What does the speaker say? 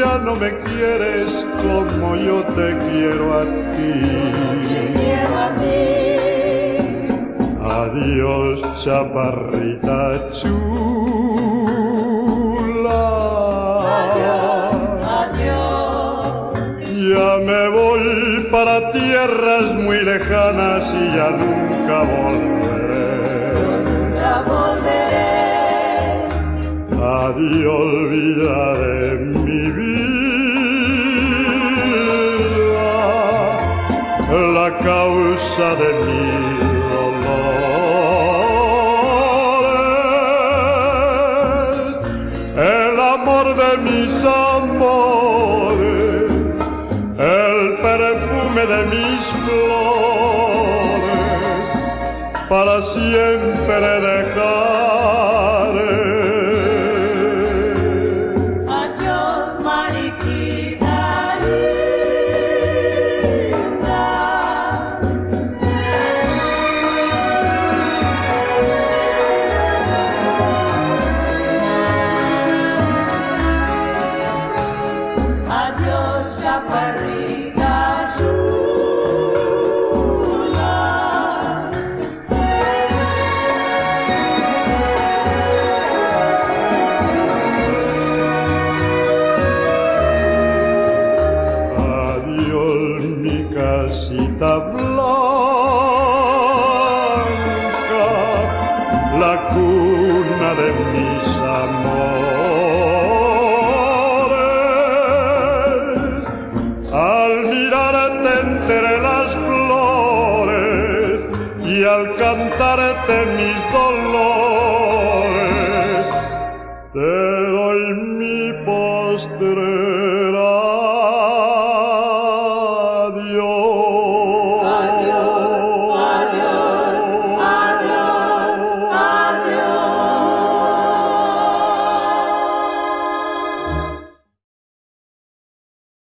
ya no me quieres como yo te quiero a ti. Adiós, chaparrita chula. Adiós. Ya me voy para tierras muy lejanas y ya nunca volveré. Adiós, vida de mi vida, la causa de mis dolores, el amor de mis amores, el perfume de mis flores, para siempre dejaré. Adiós, chaparrita chula. Adiós, mi casita blanca, la cuna de mis amores. Al mirarte entre las flores y al cantarte mis